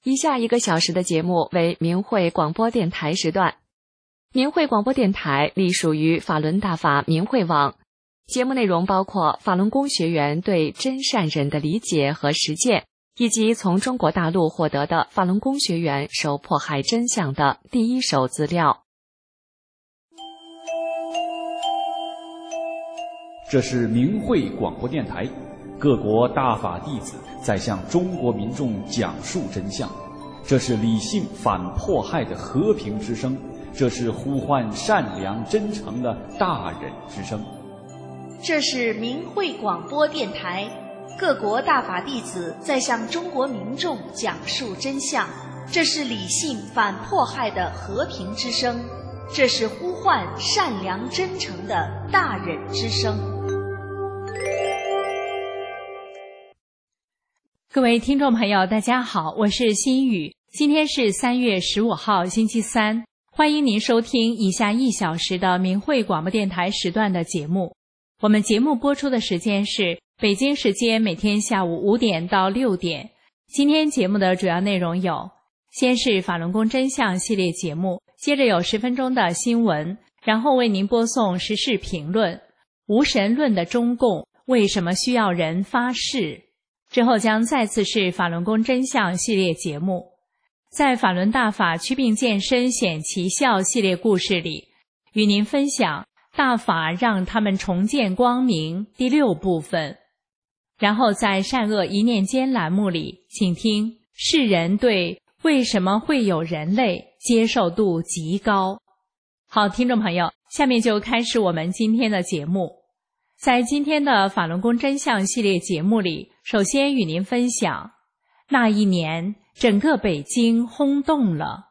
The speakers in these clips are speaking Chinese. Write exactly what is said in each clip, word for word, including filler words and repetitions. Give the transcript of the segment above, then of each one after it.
以下一个小时的节目为明慧广播电台时段。明慧广播电台隶属于法轮大法明慧网，节目内容包括法轮功学员对真善忍的理解和实践，以及从中国大陆获得的法轮功学员受迫害真相的第一手资料。 这是明慧广播电台，各国大法弟子在向中国民众讲述真相，这是理性反迫害的和平之声，这是呼唤善良真诚的大忍之声。 这是明慧广播电台，各国大法弟子在向中国民众讲述真相，这是理性反迫害的和平之声，这是呼唤善良真诚的大忍之声。 各位听众朋友大家好，我是心雨，今天是三月十五号星期三，欢迎您收听以下一小时的明慧广播电台时段的节目。我们节目播出的时间是北京时间每天下午五点到六点。今天节目的主要内容有：先是法轮功真相系列节目，接着有十分钟的新闻，然后为您播送时事评论，无神论的中共为什么需要人发誓？之后将再次是法轮功真相系列节目。在法轮大法祛病健身显奇效系列故事里，与您分享大法让他们重见光明第六部分。然后在善恶一念间栏目里，请听世人对为什么会有人类接受度极高。好，听众朋友，下面就开始我们今天的节目。在今天的法轮功真相系列节目里，首先与您分享那一年整个北京轰动了。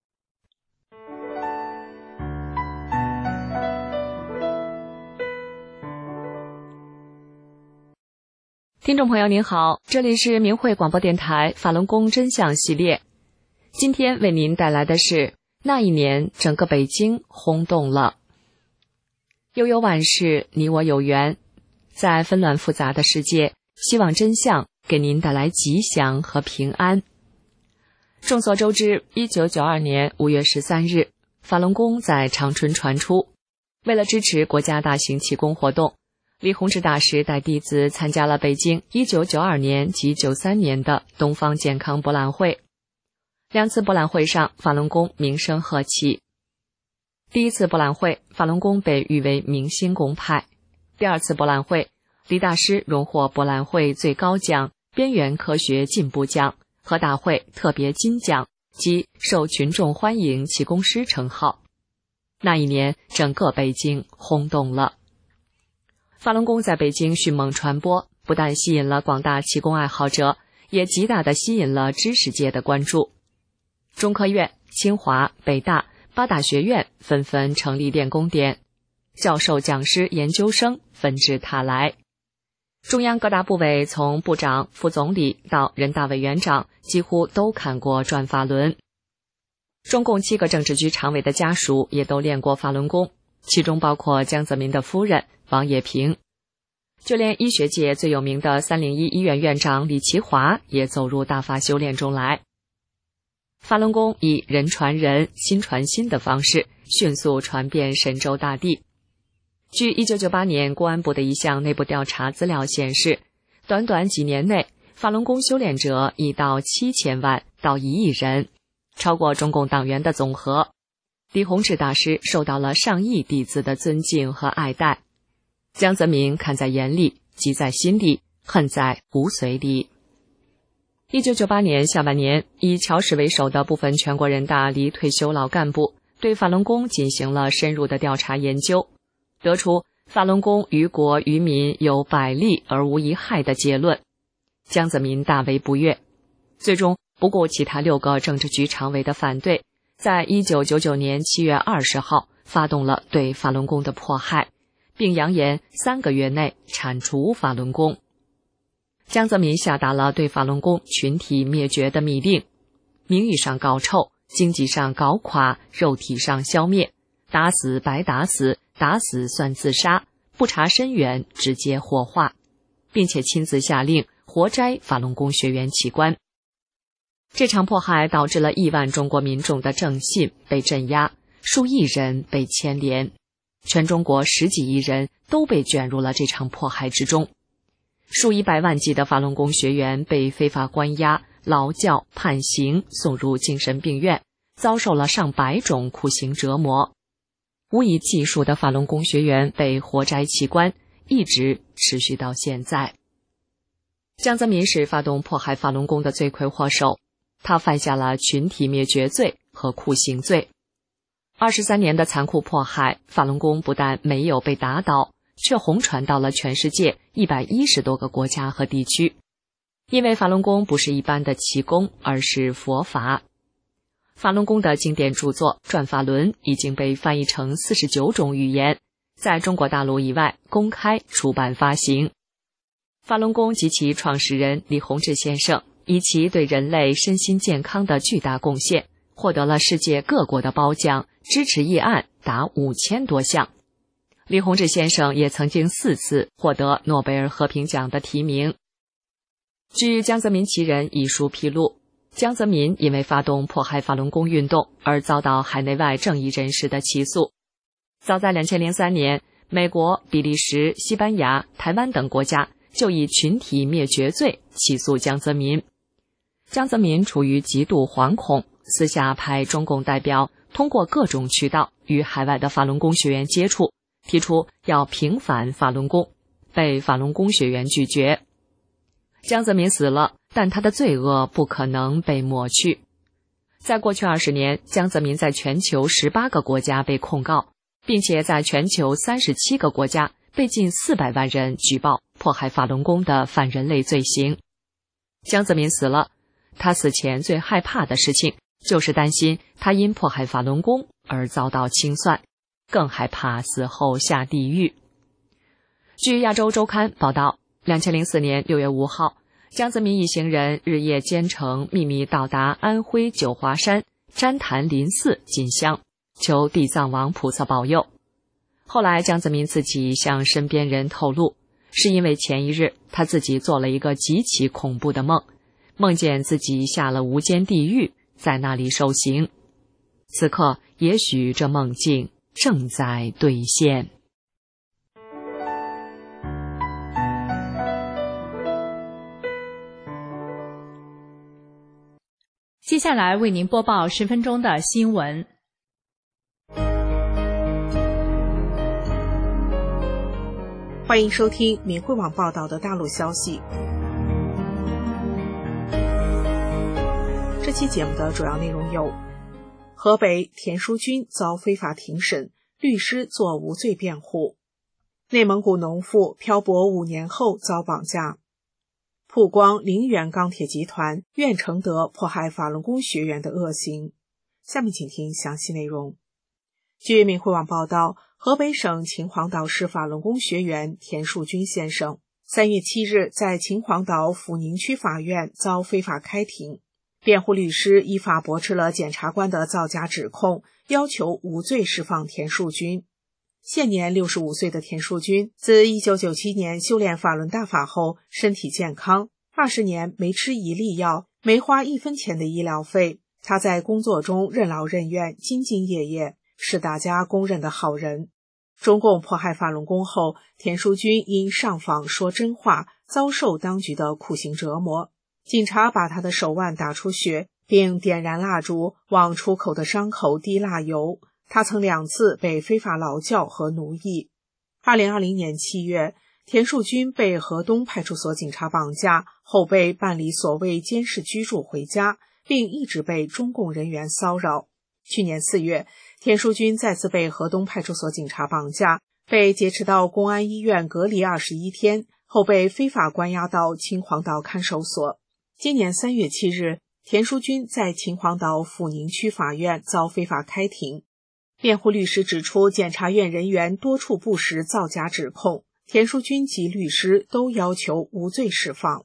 听众朋友您好，这里是明慧广播电台法轮功真相系列，今天为您带来的是那一年整个北京轰动了。悠悠万事，你我有缘，在纷乱复杂的世界，希望真相给您带来吉祥和平安。众所周知，一九九二年五月十三日，法轮功在长春传出。为了支持国家大型气功活动，李洪志大师带弟子参加了北京一九九二年及九三年的东方健康博览会。两次博览会上，法轮功名声鹤起。第一次博览会，法轮功被誉为明星功派。第二次博览会，李大师荣获博览会最高奖边缘科学进步奖和大会特别金奖及受群众欢迎气功师称号。那一年，整个北京轰动了。法轮功在北京迅猛传播，不但吸引了广大气功爱好者，也极大地吸引了知识界的关注。中科院、清华、北大八大学院纷纷成立练功点，教授、讲师、研究生纷至沓来。中央各大部委从部长、副总理到人大委员长几乎都看过转法轮。中共七个政治局常委的家属也都练过法轮功，其中包括江泽民的夫人王冶平。就连医学界最有名的三零一医院院长李奇华也走入大法修炼中来。法轮功以人传人、心传心的方式迅速传遍神州大地。据一九九八年公安部的一项内部调查资料显示，短短几年内，法轮功修炼者已到七千万到一亿人，超过中共党员的总和。李洪志大师受到了上亿弟子的尊敬和爱戴。江泽民看在眼里，急在心里，恨在骨髓里。一九九八年下半年，以乔氏为首的部分全国人大离退休老干部对法轮功进行了深入的调查研究，得出法轮功于国于民有百利而无一害的结论。江泽民大为不悦，最终不顾其他六个政治局常委的反对，在一九九九年七月二十号发动了对法轮功的迫害，并扬言三个月内铲除法轮功。江泽民下达了对法轮功群体灭绝的密令，名义上搞臭，经济上搞垮，肉体上消灭，打死白打死，打死算自杀，不查身源直接火化，并且亲自下令活摘法轮功学员器官。 这场迫害导致了亿万中国民众的正信被镇压，数亿人被牵连，全中国十几亿人都被卷入了这场迫害之中。数以百万计的法轮功学员被非法关押、劳教、判刑，送入精神病院，遭受了上百种酷刑折磨。无以计数的法轮功学员被活摘器官，一直持续到现在。江泽民是发动迫害法轮功的罪魁祸首，他犯下了群体灭绝罪和酷刑罪。二十三年的残酷迫害，法轮功不但没有被打倒，却红传到了全世界一百一十多个国家和地区。因为法轮功不是一般的气功，而是佛法。法轮功的经典著作《转法轮》已经被翻译成四十九种语言，在中国大陆以外公开出版发行。法轮功及其创始人李洪志先生以其对人类身心健康的巨大贡献，获得了世界各国的褒奖，支持议案达五千多项。李洪志先生也曾经四次获得诺贝尔和平奖的提名。据江泽民其人一书披露，江泽民因为发动迫害法轮功运动而遭到海内外正义人士的起诉。早在二零零三年，美国、比利时、西班牙、台湾等国家就以群体灭绝罪起诉江泽民。江泽民处于极度惶恐，私下派中共代表通过各种渠道与海外的法轮功学员接触，提出要平反法轮功，被法轮功学员拒绝。江泽民死了，但他的罪恶不可能被抹去。在过去二十年，江泽民在全球十八个国家被控告，并且在全球三十七个国家被近四百万人举报迫害法轮功的反人类罪行。江泽民死了，他死前最害怕的事情就是担心他因迫害法轮功而遭到清算，更害怕死后下地狱。据亚洲周刊报道，二零零四年六月五号，江泽民一行人日夜兼程，秘密到达安徽九华山旃檀林寺进香，求地藏王菩萨保佑。后来江泽民自己向身边人透露，是因为前一日他自己做了一个极其恐怖的梦，梦见自己下了无间地狱，在那里受刑。此刻也许这梦境正在兑现。 接下来为您播报十分钟的新闻。 欢迎收听民汇网报道的大陆消息。这期节目的主要内容有：河北田淑君遭非法庭审，律师做无罪辩护；内蒙古农妇漂泊五年后遭绑架；曝光陵源钢铁集团苑承德迫害法轮功学员的恶行。下面请听详细内容。据民汇网报道，河北省秦皇岛市法轮功学员田树军先生三月七日在秦皇岛阜宁区法院遭非法开庭，辩护律师依法驳斥了检察官的造假指控，要求无罪释放田树军。现年六十五岁的田树军自一九九七年修炼法轮大法后身体健康，二十年没吃一粒药，没花一分钱的医疗费。他在工作中任劳任怨，兢兢业业，是大家公认的好人。中共迫害法轮功后，田淑君因上访说真话，遭受当局的酷刑折磨。警察把他的手腕打出血，并点燃蜡烛往出口的伤口滴蜡油。他曾两次被非法劳教和奴役。二零二零年七月，田树军被河东派出所警察绑架，后被办理所谓监视居住回家，并一直被中共人员骚扰。去年四月，田树军再次被河东派出所警察绑架，被劫持到公安医院隔离二十一天，后被非法关押到秦皇岛看守所。今年三月七日，田淑君在秦皇岛阜宁区法院遭非法开庭。辩护律师指出，检察院人员多处不实造假指控，田淑君及律师都要求无罪释放。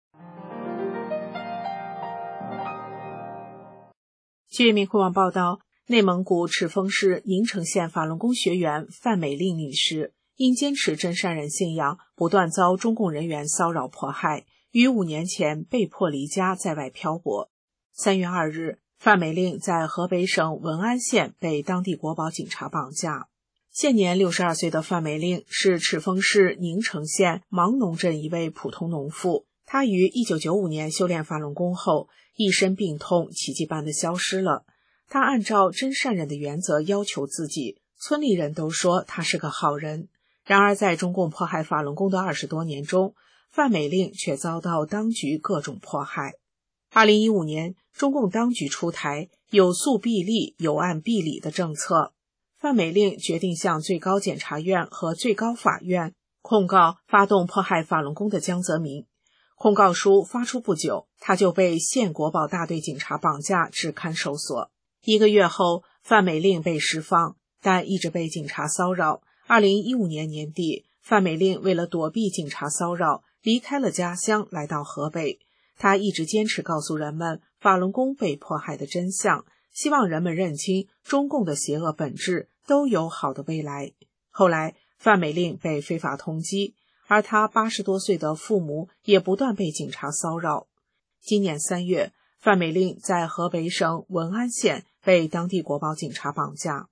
据民汇网报道，内蒙古赤峰市宁城县法轮功学员范美丽女士因坚持真善人信仰，不断遭中共人员骚扰迫害，于五年前被迫离家在外漂泊。 三月二日，范美令在河北省文安县被当地国保警察绑架。现年六十二岁的范美令是赤峰市宁城县芒农镇一位普通农妇。她于一九九五年修炼法轮功后，一身病痛奇迹般的消失了。她按照真善忍的原则要求自己，村里人都说她是个好人。然而在中共迫害法轮功的二十多年中，范美令却遭到当局各种迫害。二零一五年，中共当局出台有诉必立、有案必理的政策，范美令决定向最高检察院和最高法院控告发动迫害法轮功的江泽民。控告书发出不久，他就被县国保大队警察绑架至看守所。一个月后，范美令被释放，但一直被警察骚扰。二零一五年年底，范美令为了躲避警察骚扰，离开了家乡，来到河北。他一直坚持告诉人们法轮功被迫害的真相，希望人们认清中共的邪恶本质，都有好的未来。后来，范美令被非法通缉，而他八十多岁的父母也不断被警察骚扰。今年三月，范美令在河北省文安县被当地国保警察绑架。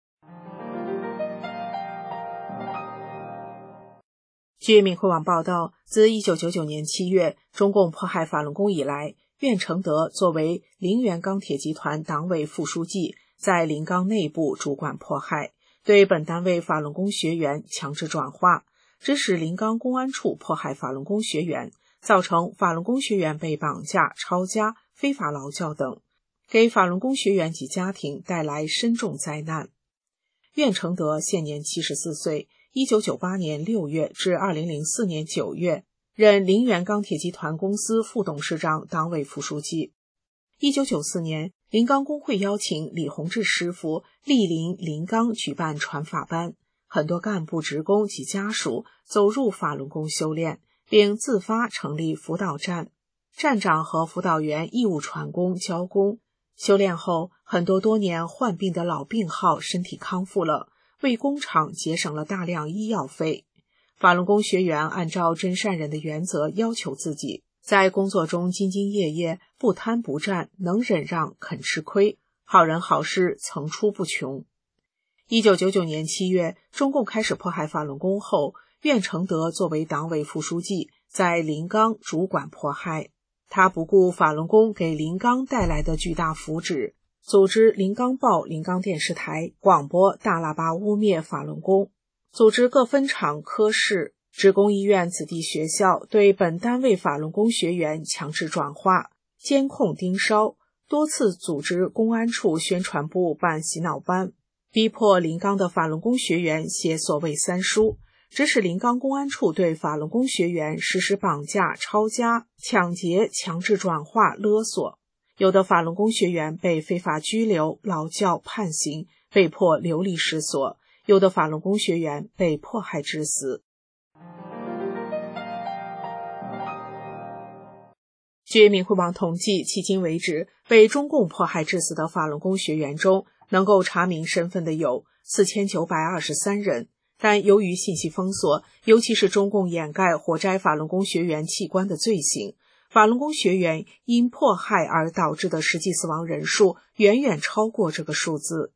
据闽会网报道，自一九九九年七月中共迫害法轮功以来，苑承德作为陵源钢铁集团党委副书记，在临钢内部主管迫害，对本单位法轮功学员强制转化，指使临钢公安处迫害法轮功学员，造成法轮功学员被绑架、抄家、非法劳教等，给法轮功学员及家庭带来深重灾难。苑承德现年七十四岁，一九九八年六月至二零零四年九月任陵源钢铁集团公司副董事长、党委副书记。一九九四年，临钢工会邀请李洪志师傅莅临临钢举办传法班，很多干部职工及家属走入法轮功修炼，并自发成立辅导站，站长和辅导员义务传功教功。修炼后，很多多年患病的老病号身体康复了，为工厂节省了大量医药费。法轮功学员按照真善忍的原则要求自己，在工作中兢兢业业，不贪不占，能忍让，肯吃亏，好人好事层出不穷。一九九九年七月，中共开始迫害法轮功后，苑承德作为党委副书记，在临钢主管迫害。他不顾法轮功给临钢带来的巨大福祉，组织临钢报、临钢电视台广播大喇叭污蔑法轮功，组织各分厂、科室、职工医院子弟学校对本单位法轮功学员强制转化、监控盯梢，多次组织公安处宣传部办洗脑班，逼迫临钢的法轮功学员写所谓三书，指使临钢公安处对法轮功学员实施绑架、抄家、抢劫、强制转化、勒索。有的法轮功学员被非法拘留、劳教、判刑，被迫流离失所；有的法轮功学员被迫害致死。据闽会网统计，迄今为止，被中共迫害致死的法轮功学员中，能够查明身份的有四千九百二十三人。但由于信息封锁，尤其是中共掩盖活摘法轮功学员器官的罪行，法轮功学员因迫害而导致的实际死亡人数远远超过这个数字。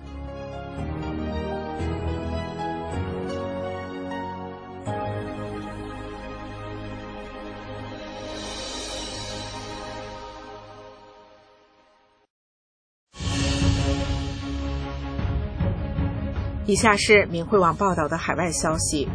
以下是闽会网报道的海外消息，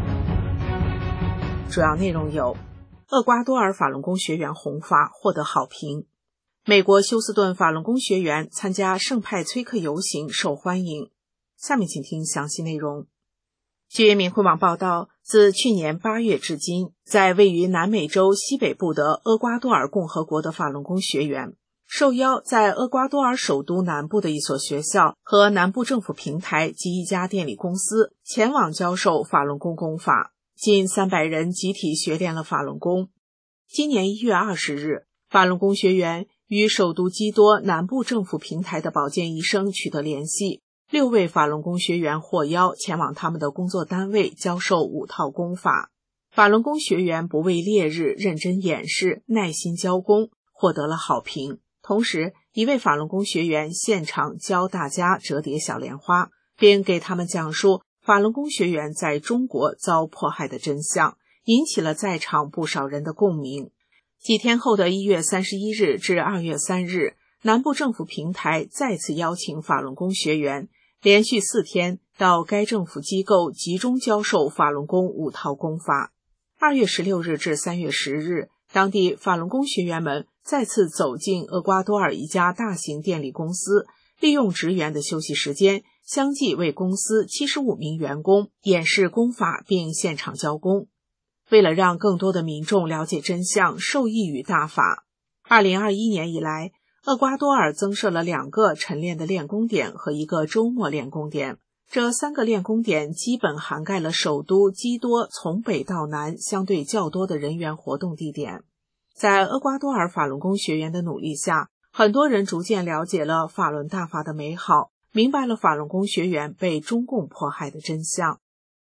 主要内容有：厄瓜多尔法轮功学员弘法获得好评；美国休斯顿法轮功学员参加圣派崔克游行受欢迎。下面请听详细内容。据闽会网报道，自去年八月至今，在位于南美洲西北部的厄瓜多尔共和国的法轮功学员受邀在厄瓜多尔首都南部的一所学校和南部政府平台及一家电力公司前往教授法轮功功法，近三百人集体学练了法轮功。今年一月二十日，法轮功学员与首都基多南部政府平台的保健医生取得联系，六位法轮功学员获邀前往他们的工作单位教授五套功法。法轮功学员不畏烈日，认真演示，耐心教功，获得了好评。 同时，一位法轮功学员现场教大家折叠小莲花，并给他们讲述法轮功学员在中国遭迫害的真相，引起了在场不少人的共鸣。几天后的一月三十一日至二月三日，南部政府平台再次邀请法轮功学员连续四天到该政府机构集中教授法轮功五套功法。二月十六日至三月十日，当地法轮功学员们再次走进厄瓜多尔一家大型电力公司，利用职员的休息时间，相继为公司七十五名员工演示功法并现场教功。为了让更多的民众了解真相，受益于大法，二零二一年以来，厄瓜多尔增设了两个晨练的练功点和一个周末练功点。这三个练功点基本涵盖了首都基多从北到南相对较多的人员活动地点。在厄瓜多尔法轮功学员的努力下，很多人逐渐了解了法轮大法的美好，明白了法轮功学员被中共迫害的真相。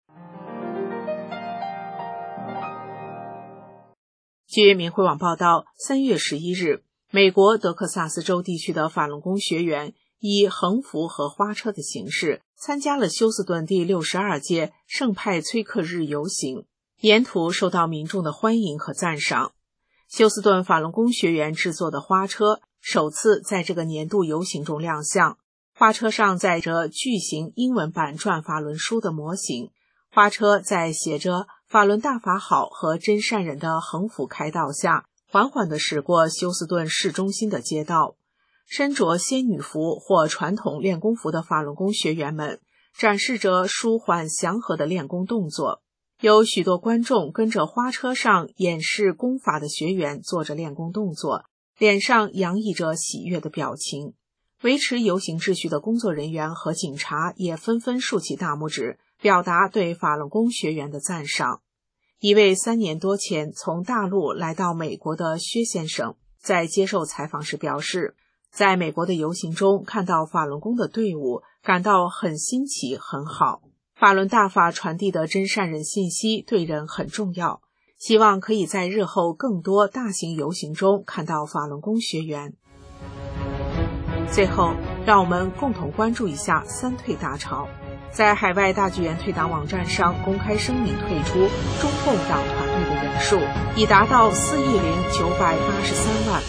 据民汇网报道，三月十一日，美国德克萨斯州地区的法轮功学员以横幅和花车的形式参加了休斯顿第六十二届圣派崔克日游行，沿途受到民众的欢迎和赞赏。休斯顿法轮功学员制作的花车首次在这个年度游行中亮相，花车上载着巨型英文版转法轮书的模型，花车在写着法轮大法好和真善人的横幅开道下，缓缓地驶过休斯顿市中心的街道。身着仙女服或传统练功服的法轮功学员们展示着舒缓祥和的练功动作，有许多观众跟着花车上演示功法的学员做着练功动作，脸上洋溢着喜悦的表情。维持游行秩序的工作人员和警察也纷纷竖起大拇指，表达对法轮功学员的赞赏。一位三年多前从大陆来到美国的薛先生在接受采访时表示，在美国的游行中看到法轮功的队伍，感到很新奇很好。法轮大法传递的真善人信息对人很重要，希望可以在日后更多大型游行中看到法轮功学员。最后，让我们共同关注一下三退大潮。在海外大剧院退党网站上公开声明退出中共党团队的人数已达到四亿零九百八十三万。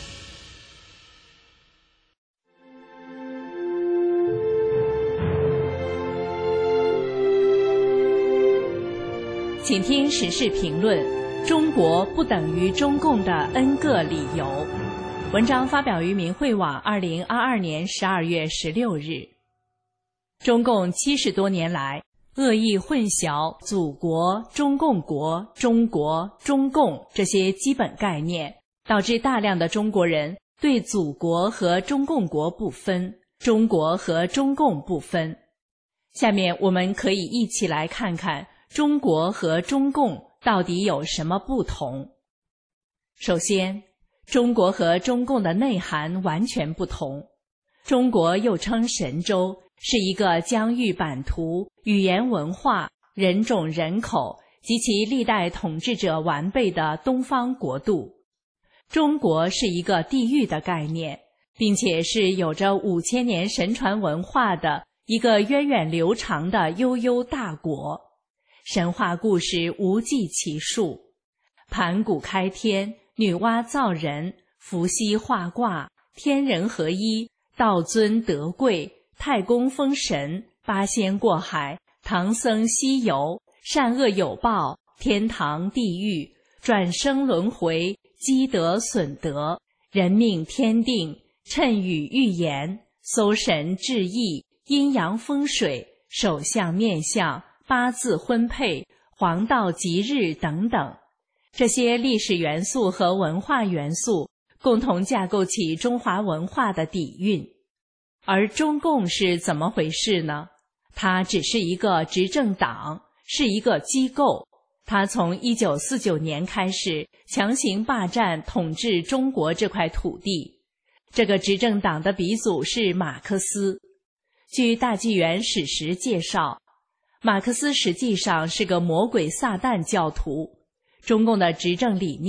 请听时事评论：中国不等于中共的 N 个理由。文章发表于民汇网二零二二年十二月十六日。中共七十多年来恶意混淆祖国、中共国、中国、中共这些基本概念，导致大量的中国人对祖国和中共国不分，中国和中共不分。下面我们可以一起来看看中国和中共到底有什么不同。首先，中国和中共的内涵完全不同。中国又称神州，是一个疆域版图、语言文化、人种人口及其历代统治者完备的东方国度。中国是一个地域的概念，并且是有着五千年神传文化的一个源远流长的悠悠大国。神话故事无计其数，盘古开天，女娲造人，伏羲画卦，天人合一，道尊德贵，太公封神，八仙过海，唐僧西游，善恶有报，天堂地狱，转生轮回，积德损德，人命天定，谶语预言，搜神致意，阴阳风水，手相面相，八字婚配，黄道吉日等等。这些历史元素和文化元素共同架构起中华文化的底蕴。而中共是怎么回事呢？它只是一个执政党，是一个机构。它从一九四九年开始强行霸占统治中国这块土地。这个执政党的鼻祖是马克思。据大纪元史实介绍，马克思实际上是个魔鬼撒旦教徒。中共的执政理念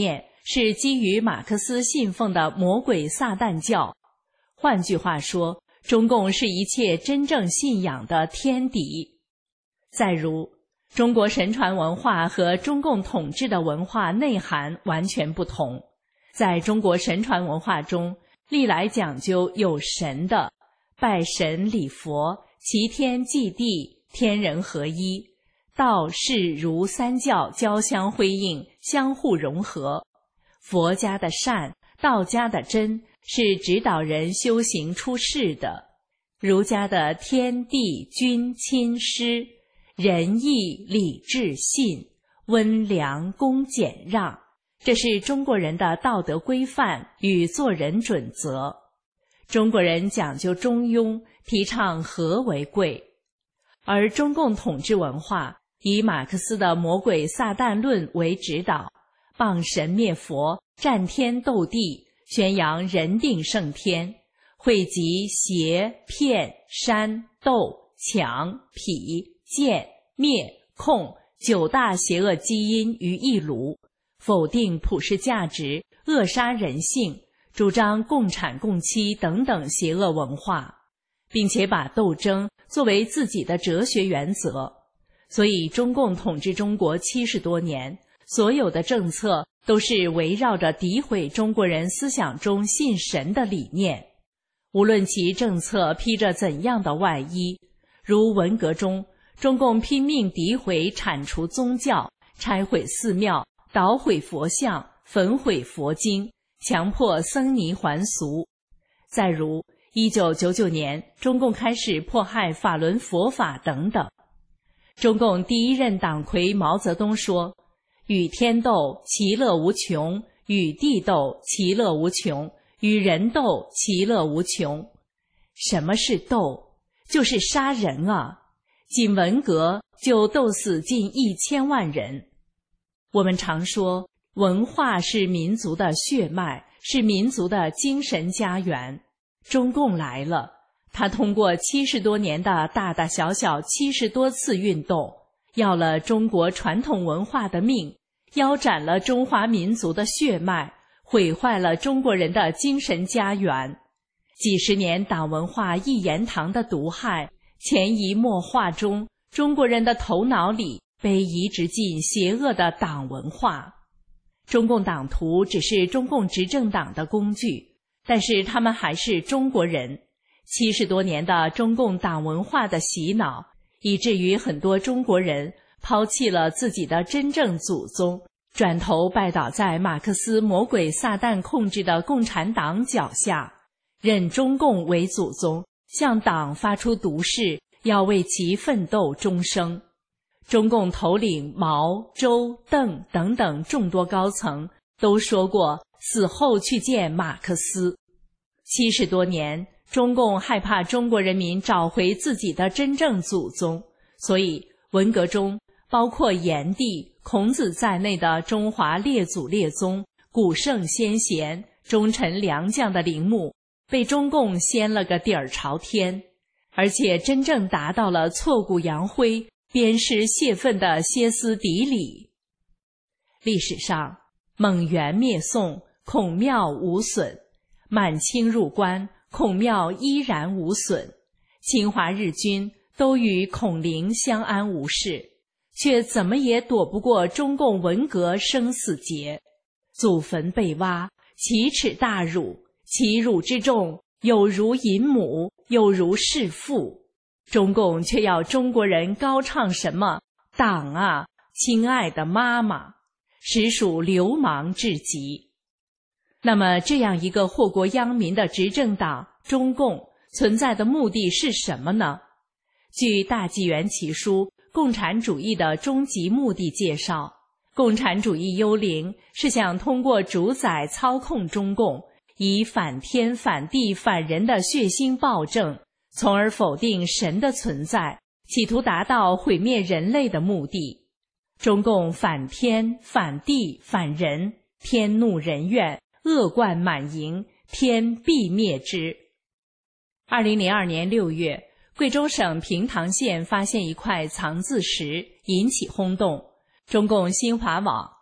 是基于马克思信奉的魔鬼撒旦教。换句话说，中共是一切真正信仰的天敌。再如，中国神传文化和中共统治的文化内涵完全不同。在中国神传文化中，历来讲究有神的，拜神礼佛，齐天祭地，天人合一，道释儒三教交相辉映，相互融合。佛家的善，道家的真，是指导人修行出世的。儒家的天地君亲师，仁义礼智信，温良恭俭让，这是中国人的道德规范与做人准则。中国人讲究中庸，提倡和为贵。而中共统治文化以马克思的魔鬼撒旦论为指导，谤神灭佛，战天斗地，宣扬人定胜天，汇集邪骗煽斗抢痞贱灭控九大邪恶基因于一炉，否定普世价值，扼杀人性，主张共产共妻等等邪恶文化，并且把斗争作为自己的哲学原则。所以中共统治中国七十多年，所有的政策都是围绕着诋毁中国人思想中信神的理念。无论其政策披着怎样的外衣，如文革中，中共拼命诋毁铲除宗教，拆毁寺庙，捣毁佛像，焚毁佛经，强迫僧尼还俗。再如一九九九年，中共开始迫害法轮佛法等等。中共第一任党魁毛泽东说，与天斗，其乐无穷；与地斗，其乐无穷；与人斗，其乐无穷。什么是斗？就是杀人啊！仅文革就斗死近一千万人。我们常说，文化是民族的血脉，是民族的精神家园。中共来了，他通过七十多年的大大小小七十多次运动，要了中国传统文化的命，腰斩了中华民族的血脉，毁坏了中国人的精神家园。几十年党文化一言堂的毒害，潜移默化中，中国人的头脑里被移植进邪恶的党文化。中共党徒只是中共执政党的工具，但是他们还是中国人。七十多年的中共党文化的洗脑，以至于很多中国人抛弃了自己的真正祖宗，转头拜倒在马克思魔鬼撒旦控制的共产党脚下，认中共为祖宗，向党发出毒誓，要为其奋斗终生。中共头领毛、周、邓等等众多高层都说过死后去见马克思。七十多年，中共害怕中国人民找回自己的真正祖宗，所以文革中包括炎帝、孔子在内的中华列祖列宗、古圣先贤、忠臣良将的陵墓被中共掀了个底儿朝天，而且真正达到了挫骨扬灰、鞭尸泄愤的歇斯底里。历史上，蒙元灭宋，孔庙无损；满清入关，孔庙依然无损。侵华日军都与孔陵相安无事，却怎么也躲不过中共文革生死劫。祖坟被挖，奇耻大辱，其辱之重，有如淫母，有如弑父。中共却要中国人高唱什么党啊，亲爱的妈妈，实属流氓至极。那么这样一个祸国殃民的执政党中共存在的目的是什么呢？据大纪元奇书《共产主义的终极目的》介绍，共产主义幽灵是想通过主宰操控中共，以反天反地反人的血腥暴政，从而否定神的存在，企图达到毁灭人类的目的。中共反天反地反人，天怒人怨，恶贯满盈，天必灭之。二零零二年六月，贵州省平塘县发现一块藏字石，引起轰动。中共新华网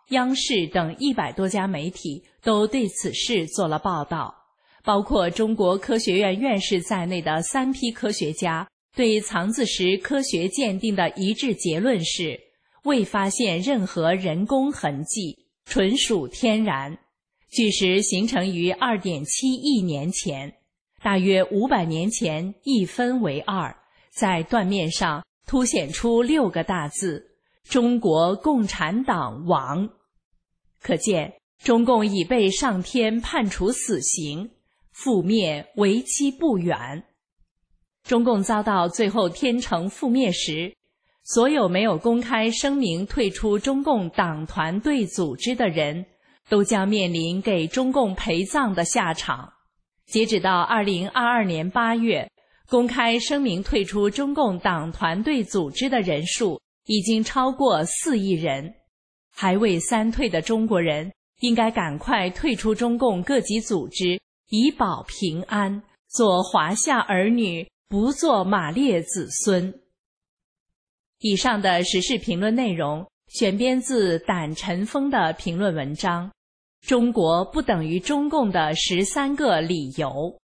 央视等一百多家媒体都对此事做了报道，包括中国科学院院士在内的三批科学家对藏字石科学鉴定的一致结论是，未发现任何人工痕迹，纯属天然。巨石形成于 二点七亿年前，大约五百年前一分为二，在断面上凸显出六个大字：中国共产党亡。可见中共已被上天判处死刑，覆灭为期不远。中共遭到最后天成覆灭时，所有没有公开声明退出中共党团队组织的人都将面临给中共陪葬的下场。截止到二零二二年八月，公开声明退出中共党团队组织的人数已经超过四亿人。还未三退的中国人应该赶快退出中共各级组织，以保平安，做华夏儿女，不做马列子孙。以上的时事评论内容选编自胆尘封的评论文章，中国不等于中共的十三个理由。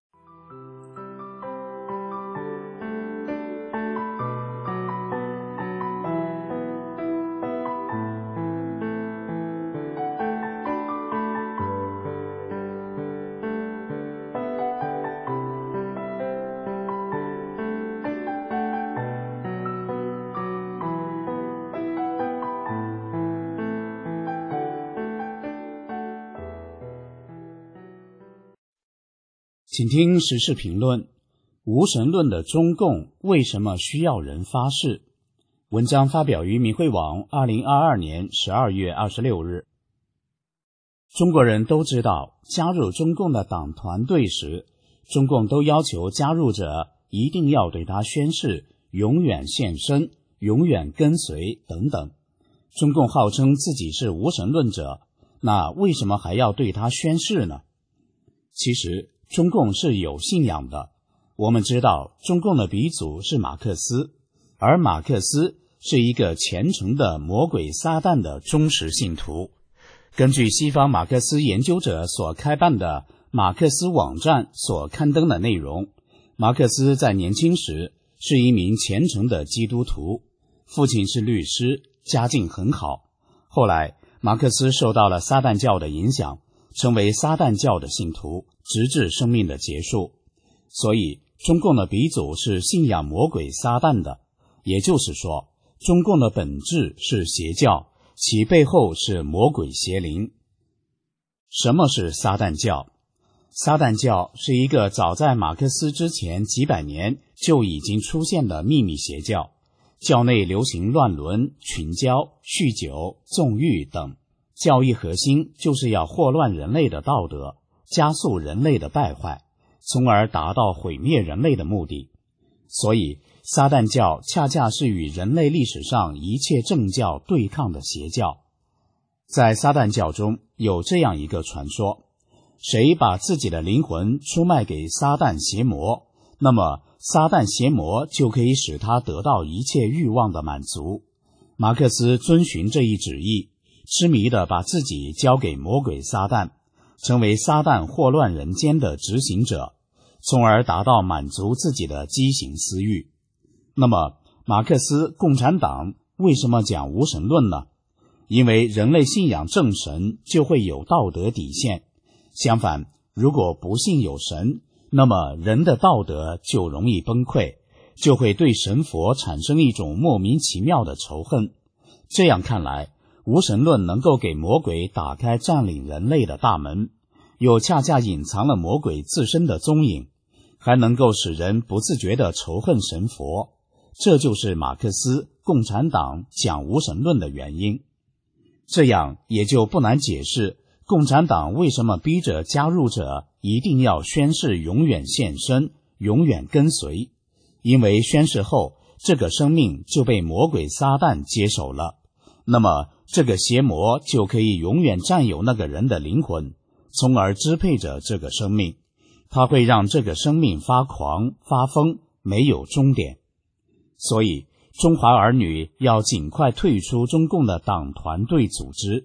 请听时事评论：无神论的中共为什么需要人发誓？文章发表于民汇网二零二二年十二月二十六日。中国人都知道，加入中共的党团队时，中共都要求加入者一定要对他宣誓永远献身、永远跟随等等。中共号称自己是无神论者，那为什么还要对他宣誓呢？其实中共是有信仰的。我们知道中共的鼻祖是马克思，而马克思是一个虔诚的魔鬼撒旦的忠实信徒。根据西方马克思研究者所开办的马克思网站所刊登的内容，马克思在年轻时是一名虔诚的基督徒，父亲是律师，家境很好。后来马克思受到了撒旦教的影响，成为撒旦教的信徒，直至生命的结束。所以中共的鼻祖是信仰魔鬼撒旦的，也就是说，中共的本质是邪教，其背后是魔鬼邪灵。什么是撒旦教？撒旦教是一个早在马克思之前几百年就已经出现的秘密邪教，教内流行乱伦、群交、酗酒、纵欲等。教义核心就是要祸乱人类的道德，加速人类的败坏，从而达到毁灭人类的目的。所以撒旦教恰恰是与人类历史上一切正教对抗的邪教。在撒旦教中有这样一个传说，谁把自己的灵魂出卖给撒旦邪魔，那么撒旦邪魔就可以使他得到一切欲望的满足。马克思遵循这一旨意，痴迷地把自己交给魔鬼撒旦，成为撒旦祸乱人间的执行者，从而达到满足自己的畸形私欲。那么马克思共产党为什么讲无神论呢？因为人类信仰正神就会有道德底线，相反，如果不信有神，那么人的道德就容易崩溃，就会对神佛产生一种莫名其妙的仇恨。这样看来，无神论能够给魔鬼打开占领人类的大门，又恰恰隐藏了魔鬼自身的踪影，还能够使人不自觉地仇恨神佛。这就是马克思共产党讲无神论的原因。这样也就不难解释共产党为什么逼着加入者一定要宣誓永远献身、永远跟随。因为宣誓后，这个生命就被魔鬼撒旦接手了，那么这个邪魔就可以永远占有那个人的灵魂，从而支配着这个生命。它会让这个生命发狂、发疯，没有终点。所以中华儿女要尽快退出中共的党团队组织，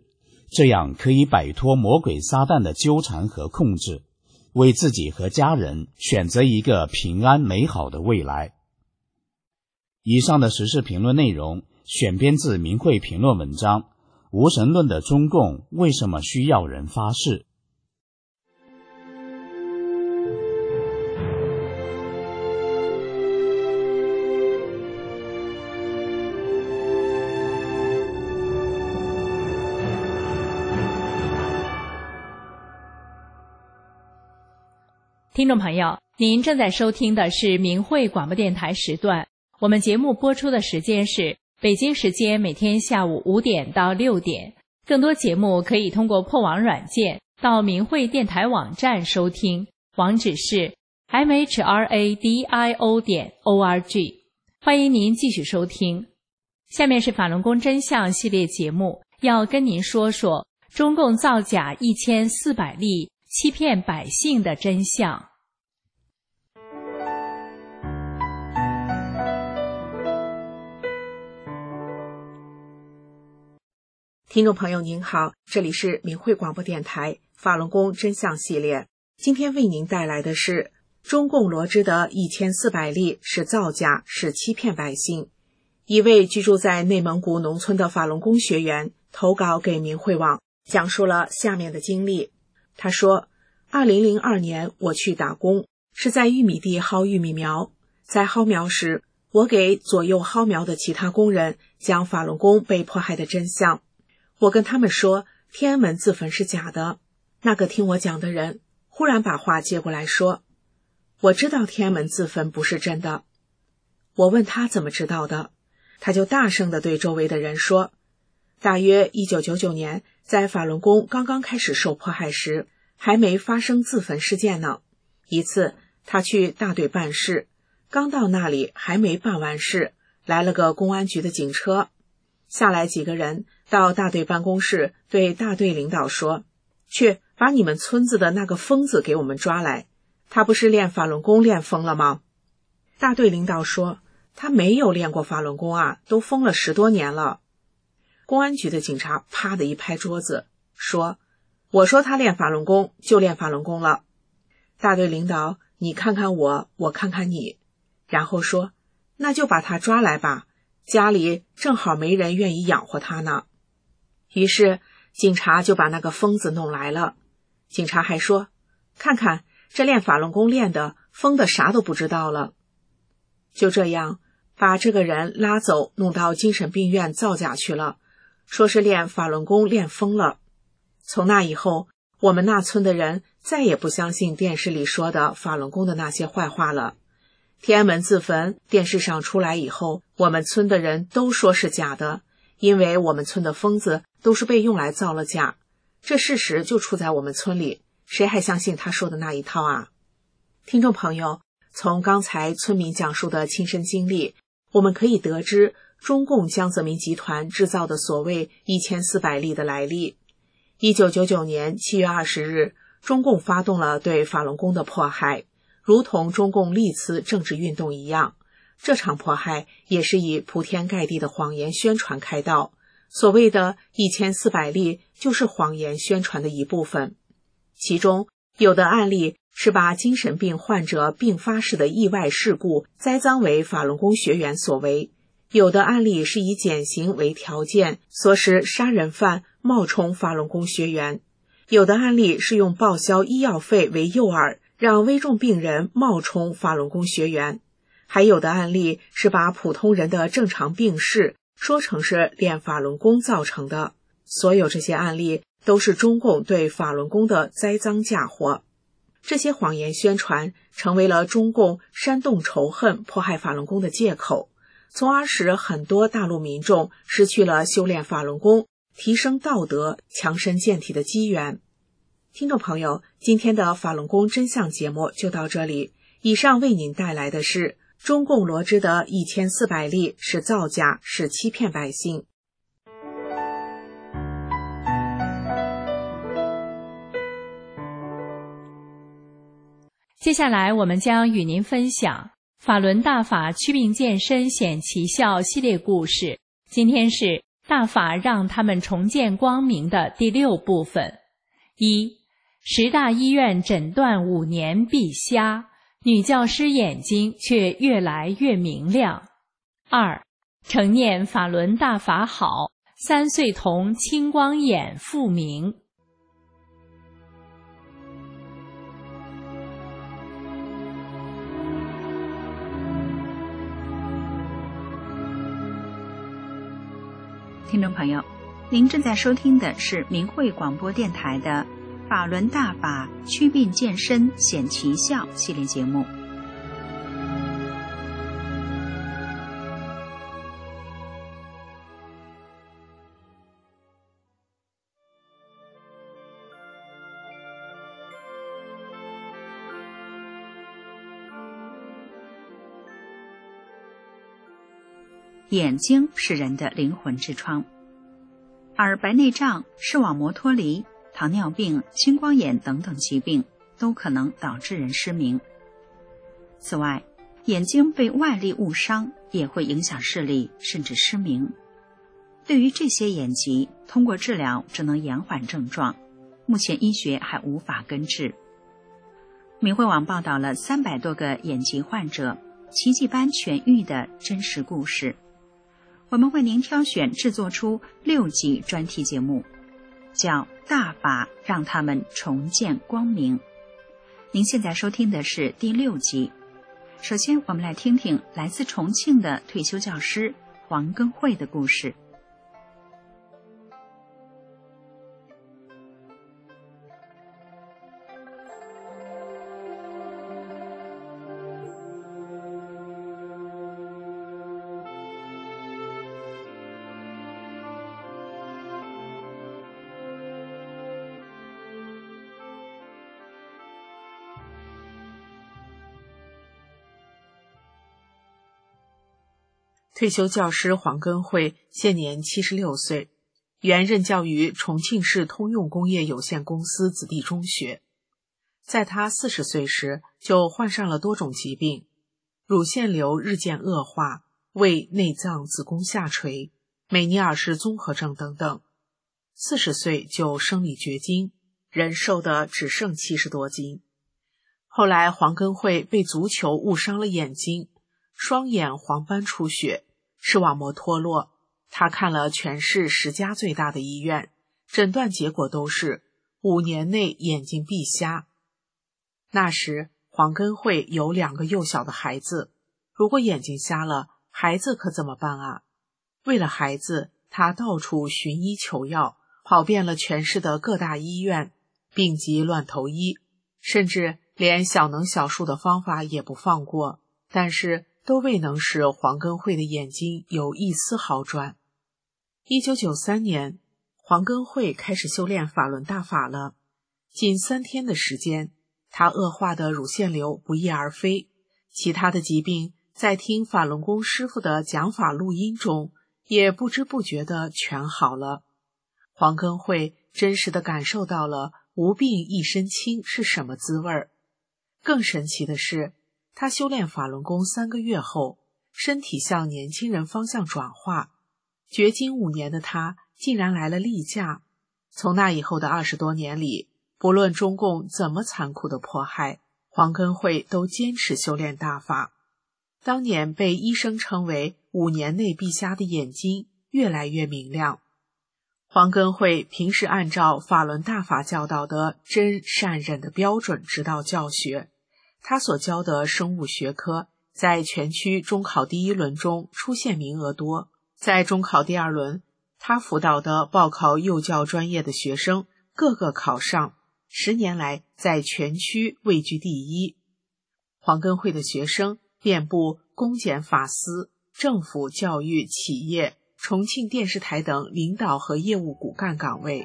这样可以摆脱魔鬼撒旦的纠缠和控制，为自己和家人选择一个平安美好的未来。以上的时事评论内容选编自明慧评论文章《无神论的中共为什么需要人发誓》。 听众朋友，您正在收听的是明慧广播电台时段，我们节目播出的时间是北京时间每天下午五点到六点。更多节目可以通过破网软件到明慧电台网站收听，网址是 m h r a d i o 点 o r g。 欢迎您继续收听。下面是法轮功真相系列节目，要跟您说说中共造假一千四百例欺骗百姓的真相。 听众朋友您好，这里是明慧广播电台法轮功真相系列，今天为您带来的是中共罗织的一千四百例是造假，是欺骗百姓。一位居住在内蒙古农村的法轮功学员投稿给明慧网，讲述了下面的经历。他说，二零零二年我去打工，是在玉米地薅玉米苗。在薅苗时，我给左右薅苗的其他工人讲法轮功被迫害的真相。我跟他们说天安门自焚是假的。那个听我讲的人忽然把话接过来说，我知道天安门自焚不是真的。我问他怎么知道的，他就大声地对周围的人说，大约一九九九年在法轮功刚刚开始受迫害时，还没发生自焚事件呢。一次他去大队办事，刚到那里还没办完事，来了个公安局的警车，下来几个人到大队办公室对大队领导说，去把你们村子的那个疯子给我们抓来，他不是练法轮功练疯了吗？大队领导说，他没有练过法轮功啊，都疯了十多年了。公安局的警察啪的一拍桌子说，我说他练法轮功就练法轮功了。大队领导你看看我，我看看你，然后说，那就把他抓来吧，家里正好没人愿意养活他呢。于是警察就把那个疯子弄来了。警察还说，看看这练法轮功练的疯的啥都不知道了。就这样把这个人拉走，弄到精神病院造假去了，说是练法轮功练疯了。从那以后，我们那村的人再也不相信电视里说的法轮功的那些坏话了。天安门自焚电视上出来以后，我们村的人都说是假的，因为我们村的疯子都是被用来造了假，这事实就出在我们村里，谁还相信他说的那一套啊？听众朋友，从刚才村民讲述的亲身经历，我们可以得知中共江泽民集团制造的所谓一千四百例的来历。一九九九年七月二十日，中共发动了对法轮功的迫害，如同中共历次政治运动一样，这场迫害也是以铺天盖地的谎言宣传开道，所谓的一千四百例就是谎言宣传的一部分。其中有的案例是把精神病患者并发式的意外事故栽赃为法轮功学员所为，有的案例是以减刑为条件，唆使杀人犯冒充法轮功学员，有的案例是用报销医药费为诱饵，让危重病人冒充法轮功学员，还有的案例是把普通人的正常病逝说成是练法轮功造成的。所有这些案例都是中共对法轮功的栽赃嫁祸。这些谎言宣传成为了中共煽动仇恨、迫害法轮功的借口，从而使很多大陆民众失去了修炼法轮功、提升道德、强身健体的机缘。听众朋友，今天的法轮功真相节目就到这里。以上为您带来的是中共罗织的一千四百例是造假，是欺骗百姓。 接下来我们将与您分享法轮大法祛病健身显奇效系列故事，今天是大法让他们重见光明的第六部分。一、十大医院诊断五年必瞎，女教师眼睛却越来越明亮。二、承念法轮大法好，三岁童青光眼复明。 听众朋友，您正在收听的是明慧广播电台的法轮大法祛病健身显奇效系列节目。眼睛是人的灵魂之窗，而白内障、视网膜脱离、糖尿病、青光眼等等疾病都可能导致人失明。此外，眼睛被外力误伤也会影响视力，甚至失明。对于这些眼疾，通过治疗只能延缓症状，目前医学还无法根治。明慧网报道了三百多个眼疾患者奇迹般痊愈的真实故事。我们为您挑选制作出六集专题节目，叫《大法让他们重见光明》。您现在收听的是第六集。首先，我们来听听来自重庆的退休教师黄根慧的故事。 退休教师黄根慧现年七十六岁，原任教于重庆市通用工业有限公司子弟中学。在他四十岁时就患上了多种疾病，乳腺瘤日渐恶化，胃、内脏、子宫下垂，美尼尔氏综合症等等。四十岁就生理绝经，人瘦的只剩七十多斤。后来黄根慧被足球误伤了眼睛，双眼黄斑出血，视网膜脱落。他看了全市十家最大的医院，诊断结果都是五年内眼睛必瞎。那时黄根慧有两个幼小的孩子，如果眼睛瞎了，孩子可怎么办啊？为了孩子，他到处寻医求药，跑遍了全市的各大医院，病急乱投医，甚至连小能小术的方法也不放过，但是都未能使黄根慧的眼睛有一丝好转。一九九三年，黄根慧开始修炼法轮大法了。仅三天的时间，他恶化的乳腺瘤不翼而飞，其他的疾病在听法轮功师傅的讲法录音中，也不知不觉地全好了。黄根慧真实地感受到了无病一身轻是什么滋味儿。更神奇的是，他修炼法轮功三个月后，身体向年轻人方向转化，绝经五年的他竟然来了例假。从那以后的二十多年里，不论中共怎么残酷的迫害，黄根慧都坚持修炼大法。当年被医生称为五年内必瞎的眼睛越来越明亮。黄根慧平时按照法轮大法教导的真善忍的标准指导教学，他所教的生物学科在全区中考第一轮中出现名额多，在中考第二轮，他辅导的报考幼教专业的学生个个考上，十年来在全区位居第一。黄根慧的学生遍布公检法司、政府、教育、企业、重庆电视台等领导和业务骨干岗位。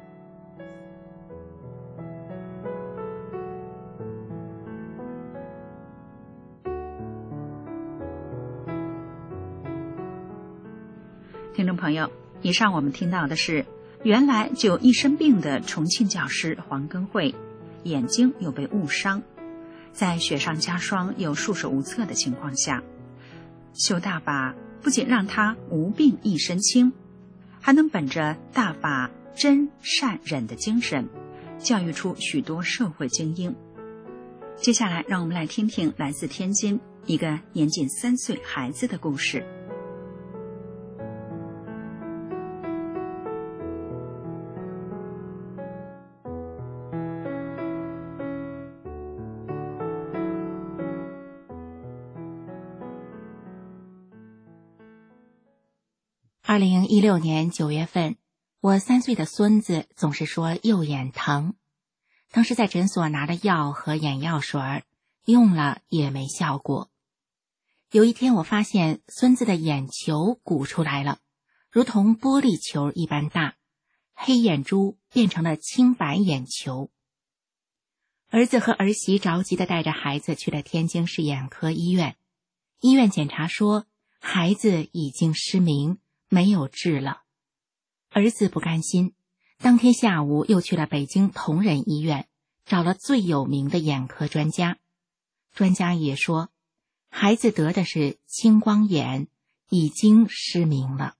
听众朋友，以上我们听到的是原来就一身病的重庆教师黄根慧，眼睛又被误伤，在雪上加霜又束手无策的情况下，修大法不仅让他无病一身轻， 还能本着大法真善忍的精神，教育出许多社会精英。接下来，让我们来听听来自天津一个年仅三岁孩子的故事。 二零一六年九月份，我三岁的孙子总是说右眼疼，当时在诊所拿了药和眼药水，用了也没效果。有一天我发现孙子的眼球鼓出来了，如同玻璃球一般大，黑眼珠变成了青白眼球。儿子和儿媳着急地带着孩子去了天津市眼科医院，医院检查说孩子已经失明，没有治了。儿子不甘心，当天下午又去了北京同仁医院，找了最有名的眼科专家。专家也说，孩子得的是青光眼，已经失明了。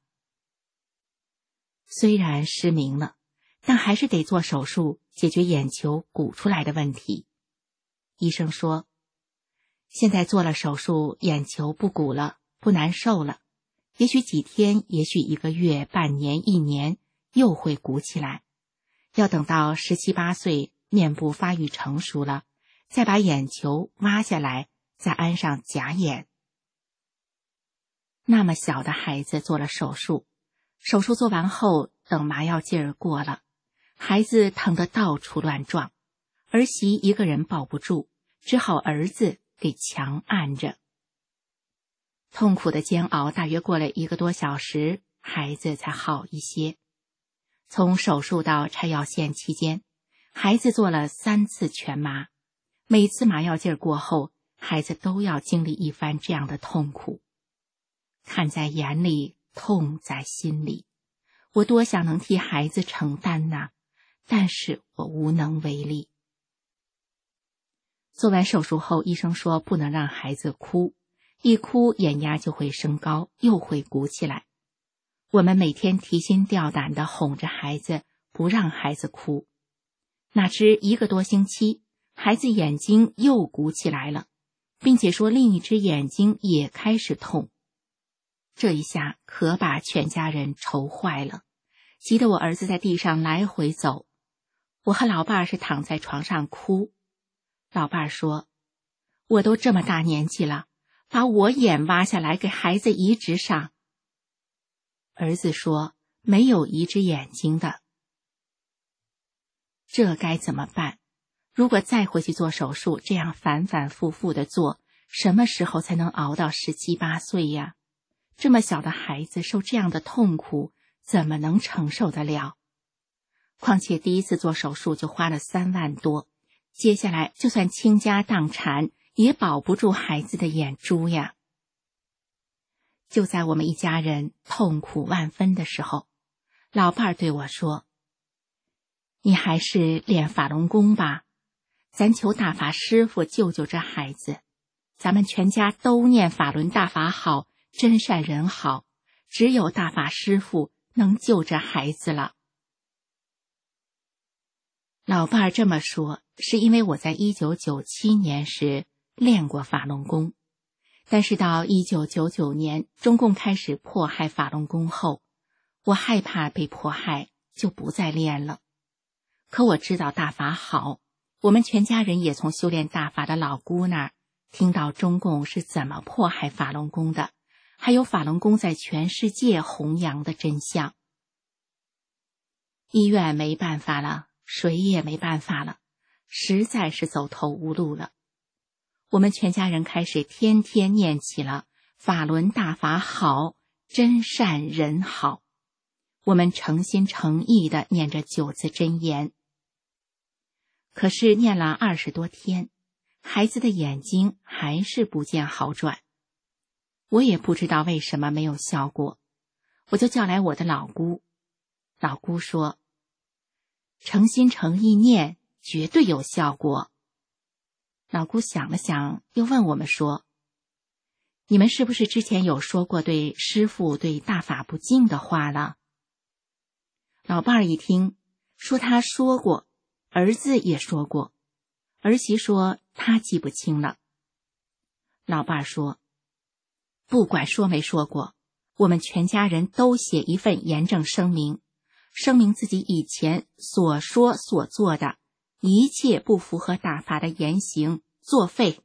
虽然失明了，但还是得做手术解决眼球鼓出来的问题。医生说，现在做了手术，眼球不鼓了，不难受了。也许几天，也许一个月、半年、一年，又会鼓起来。要等到十七八岁，面部发育成熟了，再把眼球挖下来，再安上假眼。那么小的孩子做了手术，手术做完后，等麻药劲儿过了，孩子疼得到处乱撞，儿媳一个人抱不住，只好儿子给强按着。痛苦的煎熬大约过了一个多小时，孩子才好一些。从手术到拆药线期间，孩子做了三次全麻，每次麻药劲儿过后，孩子都要经历一番这样的痛苦。看在眼里，痛在心里，我多想能替孩子承担呐，但是我无能为力。做完手术后，医生说不能让孩子哭，一哭眼压就会升高，又会鼓起来。我们每天提心吊胆地哄着孩子，不让孩子哭。哪知一个多星期，孩子眼睛又鼓起来了，并且说另一只眼睛也开始痛。这一下可把全家人愁坏了，急得我儿子在地上来回走。我和老伴儿是躺在床上哭。老伴儿说，我都这么大年纪了，把我眼挖下来给孩子移植上。儿子说，没有移植眼睛的。这该怎么办？如果再回去做手术，这样反反复复的做，什么时候才能熬到十七八岁呀？这么小的孩子受这样的痛苦，怎么能承受得了？况且第一次做手术就花了三万多，接下来就算倾家荡产，也保不住孩子的眼珠呀。就在我们一家人痛苦万分的时候，老伴儿对我说，你还是练法轮功吧，咱求大法师父救救这孩子，咱们全家都念法轮大法好，真善人好，只有大法师父能救这孩子了。老伴儿这么说，是因为我在一九九七年时练过法轮功，但是到一九九九年中共开始迫害法轮功后，我害怕被迫害，就不再练了。可我知道大法好，我们全家人也从修炼大法的老姑那儿听到中共是怎么迫害法轮功的，还有法轮功在全世界弘扬的真相。医院没办法了，谁也没办法了，实在是走投无路了。我们全家人开始天天念起了法轮大法好，真善人好。我们诚心诚意地念着九字真言。可是念了二十多天，孩子的眼睛还是不见好转。我也不知道为什么没有效果，我就叫来我的老姑。老姑说，诚心诚意念，绝对有效果。老姑想了想，又问我们说，你们是不是之前有说过对师父对大法不敬的话了？ 老伴儿一听，说他说过，儿子也说过，儿媳说他记不清了。老伴儿说，不管说没说过，我们全家人都写一份严正声明，声明自己以前所说所做的一切不符合大法的言行作废。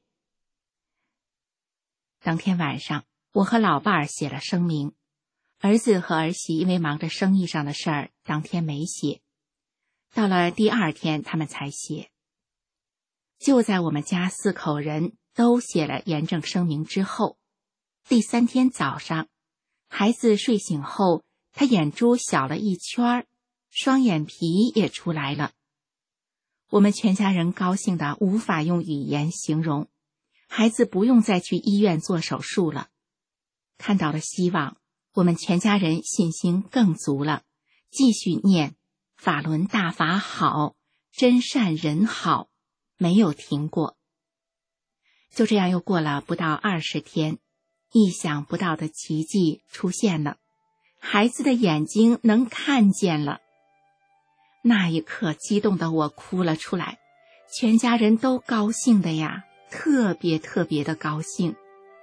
当天晚上，我和老伴儿写了声明，儿子和儿媳因为忙着生意上的事儿，当天没写，到了第二天他们才写。就在我们家四口人都写了严正声明之后，第三天早上，孩子睡醒后，他眼珠小了一圈，双眼皮也出来了。我们全家人高兴得无法用语言形容，孩子不用再去医院做手术了。看到了希望，我们全家人信心更足了，继续念法轮大法好，真善人好，没有停过。就这样又过了不到二十天，意想不到的奇迹出现了，孩子的眼睛能看见了。那一刻激动的我哭了出来，全家人都高兴的呀，特别特别的高兴。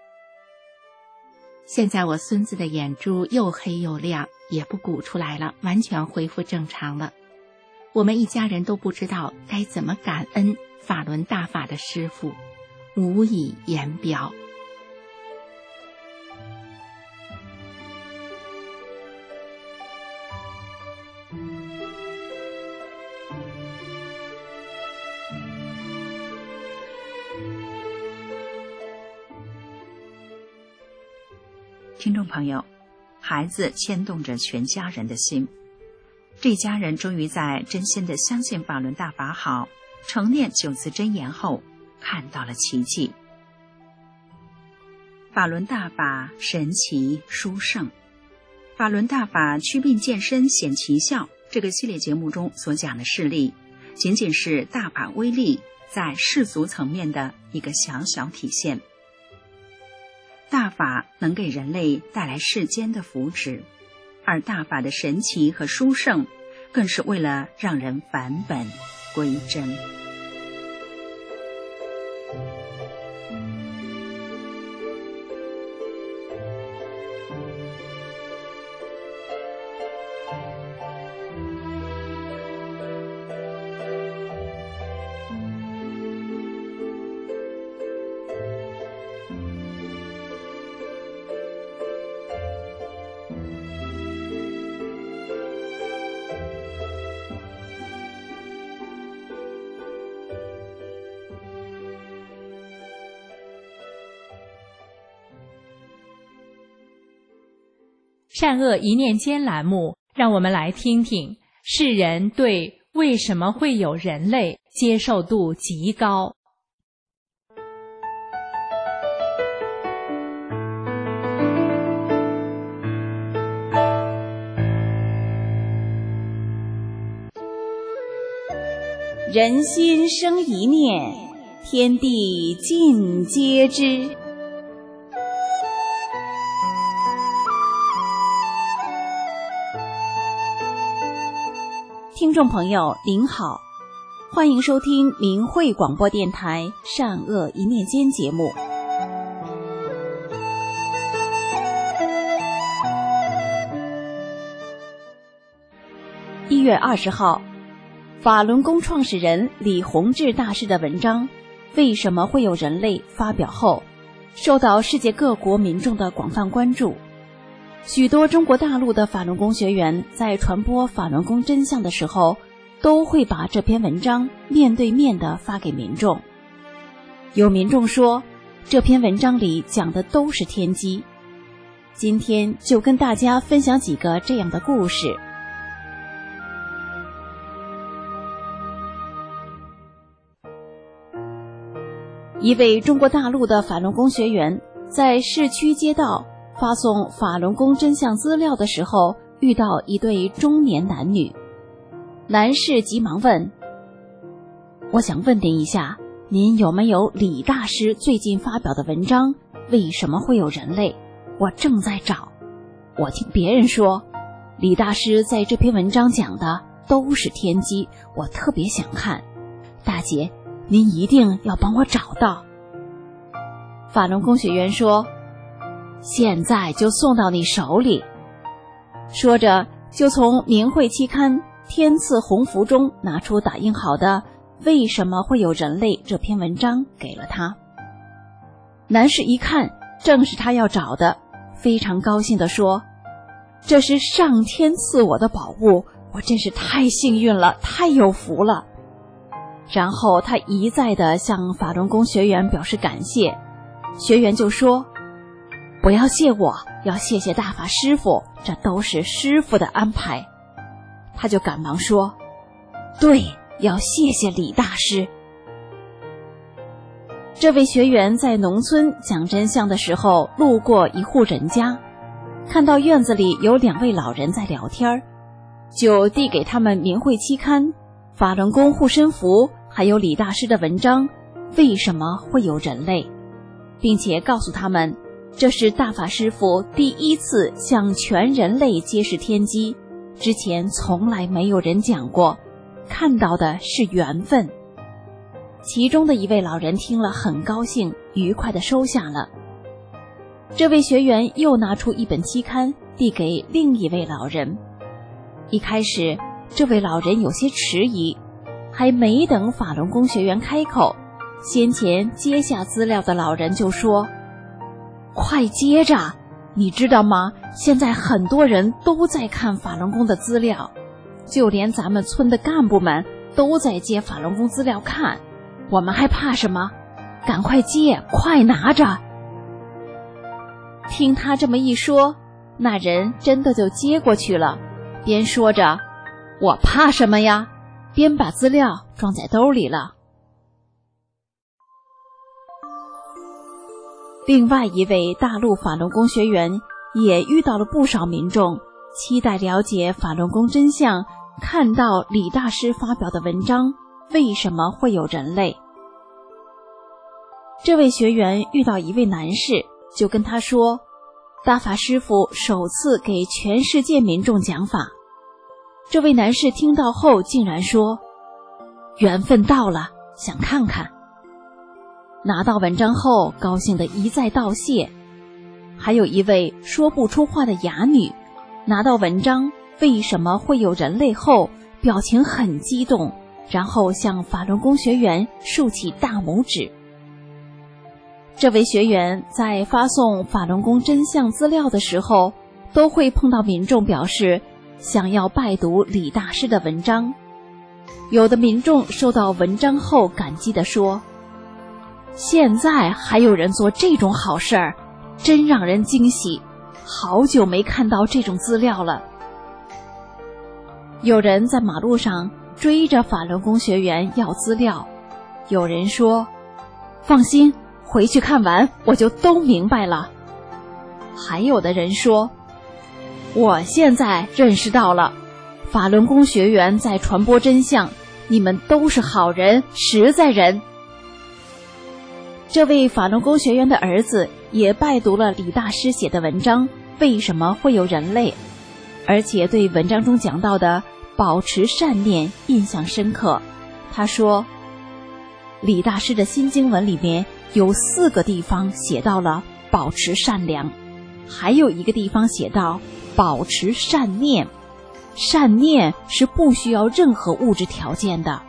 现在我孙子的眼珠又黑又亮，也不鼓出来了，完全恢复正常了。我们一家人都不知道该怎么感恩法轮大法的师父，无以言表。 听众朋友，孩子牵动着全家人的心，这家人终于在真心的相信法轮大法好，承念九字真言后，看到了奇迹。法轮大法神奇殊胜，法轮大法祛病健身显奇效，这个系列节目中所讲的事例，仅仅是大法威力在世俗层面的一个小小体现。大法能给人类带来世间的福祉，而大法的神奇和殊胜，更是为了让人返本归真。 善恶一念间栏目，让我们来听听世人对为什么会有人类接受度极高。 人心生一念，天地尽皆知。听众朋友您好，欢迎收听明慧广播电台善恶一念间节目。一月二十号，法轮功创始人李洪志大师的文章《为什么会有人类》发表后，受到世界各国民众的广泛关注。许多中国大陆的法轮功学员在传播法轮功真相的时候，都会把这篇文章面对面地发给民众。有民众说，这篇文章里讲的都是天机。今天就跟大家分享几个这样的故事。一位中国大陆的法轮功学员在市区街道发送法轮功真相资料的时候，遇到一对中年男女。男士急忙问，我想问您一下，您有没有李大师最近发表的文章《为什么会有人类》？我正在找。我听别人说， 李大师在这篇文章讲的都是天机，我特别想看，大姐您一定要帮我找到。法轮功学员说，现在就送到你手里。说着就从明慧期刊天赐鸿福中拿出打印好的为什么会有人类这篇文章给了他。男士一看正是他要找的，非常高兴地说，这是上天赐我的宝物，我真是太幸运了，太有福了。然后他一再地向法轮功学员表示感谢，学员就说，不要谢我，要谢谢大法师父，这都是师父的安排。他就赶忙说，对，要谢谢李大师。这位学员在农村讲真相的时候，路过一户人家，看到院子里有两位老人在聊天，就递给他们明慧期刊、法轮功护身符，还有李大师的文章为什么会有人类，并且告诉他们，这是大法师父第一次向全人类揭示天机，之前从来没有人讲过，看到的是缘分。其中的一位老人听了很高兴，愉快地收下了。这位学员又拿出一本期刊递给另一位老人。一开始这位老人有些迟疑，还没等法轮功学员开口，先前接下资料的老人就说，快接着，你知道吗？现在很多人都在看法轮功的资料，就连咱们村的干部们都在接法轮功资料看，我们还怕什么？赶快接，快拿着。听他这么一说，那人真的就接过去了，边说着我怕什么呀，边把资料装在兜里了。另外一位大陆法轮功学员也遇到了不少民众期待了解法轮功真相，看到李大师发表的文章为什么会有人类。这位学员遇到一位男士，就跟他说，大法师父首次给全世界民众讲法。这位男士听到后竟然说，缘分到了，想看看。拿到文章后高兴地一再道谢。还有一位说不出话的哑女，拿到文章为什么会有人类后表情很激动，然后向法轮功学员竖起大拇指。这位学员在发送法轮功真相资料的时候，都会碰到民众表示想要拜读李大师的文章。有的民众收到文章后感激地说，现在还有人做这种好事儿，真让人惊喜，好久没看到这种资料了。有人在马路上追着法轮功学员要资料，有人说，放心，回去看完我就都明白了。还有的人说，我现在认识到了，法轮功学员在传播真相，你们都是好人，实在人。这位法轮功学员的儿子也拜读了李大师写的文章为什么会有人类，而且对文章中讲到的保持善念印象深刻。他说，李大师的心经文里面有四个地方写到了保持善良，还有一个地方写到保持善念，善念是不需要任何物质条件的。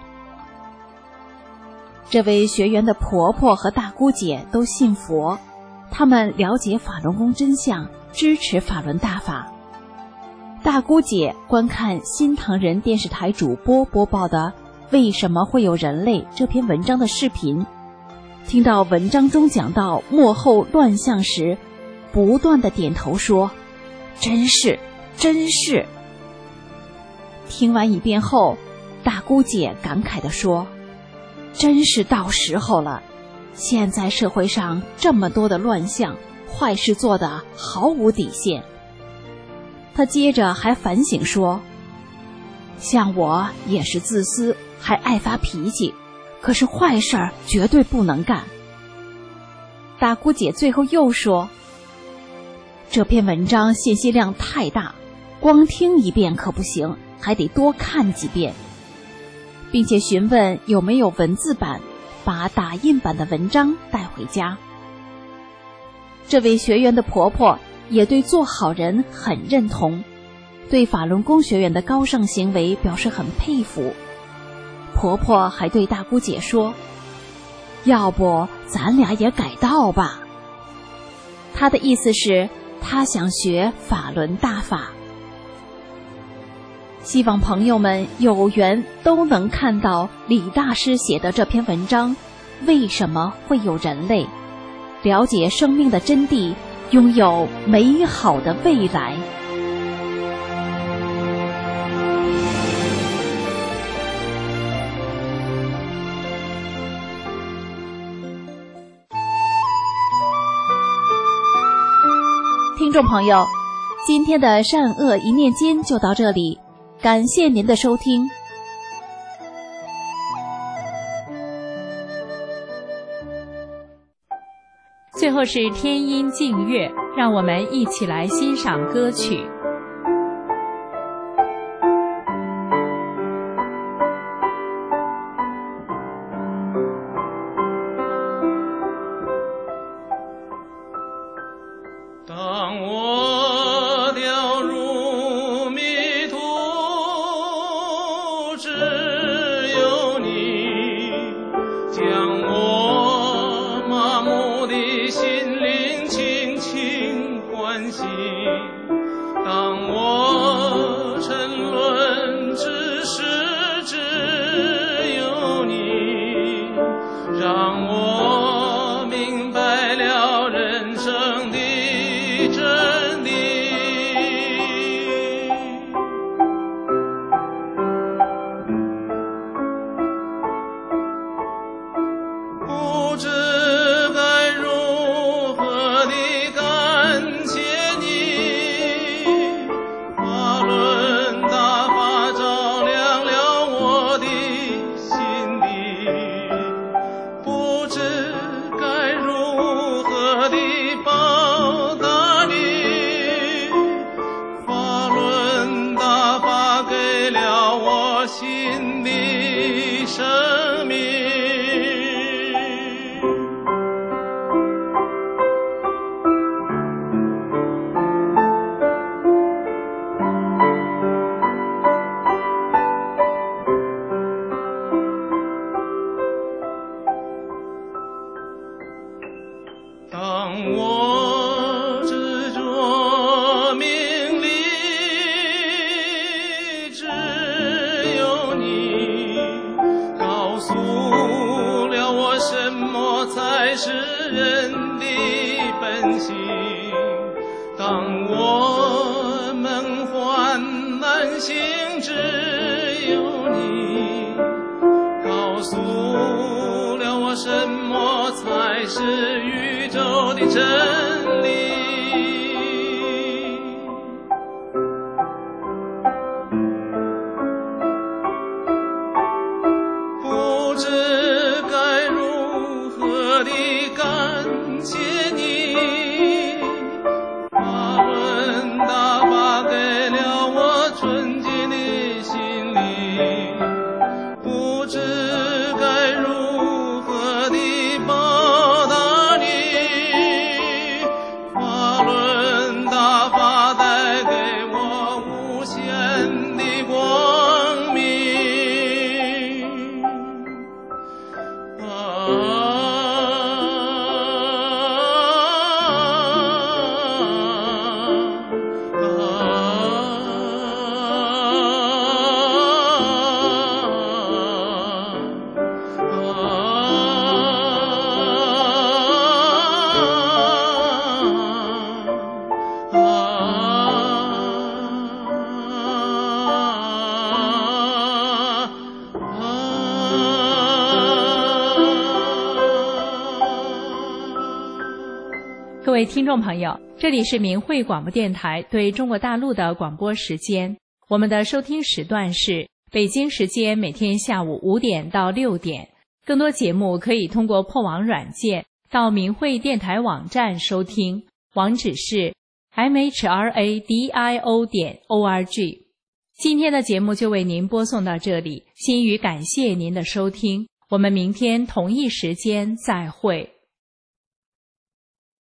这位学员的婆婆和大姑姐都信佛，他们了解法轮功真相，支持法轮大法。大姑姐观看新唐人电视台主播播报的为什么会有人类这篇文章的视频，听到文章中讲到幕后乱象时，不断地点头说，真是真是。听完一遍后，大姑姐感慨地说，真是到时候了，现在社会上这么多的乱象，坏事做得毫无底线。他接着还反省说，像我也是自私，还爱发脾气，可是坏事儿绝对不能干。大姑姐最后又说，这篇文章信息量太大， 光听一遍可不行，还得多看几遍，并且询问有没有文字版，把打印版的文章带回家。这位学员的婆婆也对做好人很认同，对法轮功学员的高尚行为表示很佩服。婆婆还对大姑姐说，要不咱俩也改道吧。她的意思是她想学法轮大法。希望朋友们有缘都能看到李大师写的这篇文章，为什么会有人类，了解生命的真谛，拥有美好的未来。听众朋友，今天的善恶一念间就到这里，感谢您的收听。 最后是天音静乐，让我们一起来欣赏歌曲。 当我掉入迷途，只有你将我麻木的心灵轻轻唤醒。当我沉沦之时，只有你让我明白了人生的真理。不知该如何地感谢你，法轮大法照亮了我的心底，不知该如何地报答你，法轮大法给了我新的生命。当我执着名利，只有你告诉了我什么才是人的本性。当我梦幻难醒，只有你告诉了我什么才是宇宙的真理。不知该如何地感谢你，法轮大法给了我纯净的心灵，不知该如何地报答你，法轮大法带给我无限的光明。啊各位听众朋友，这里是明慧广播电台对中国大陆的广播时间，我们的收听时段是北京时间每天下午五点到六点。更多节目可以通过破网软件到明慧电台网站收听，网址是 m h r a d i o 点 o r g。 今天的节目就为您播送到这里，心语感谢您的收听，我们明天同一时间再会。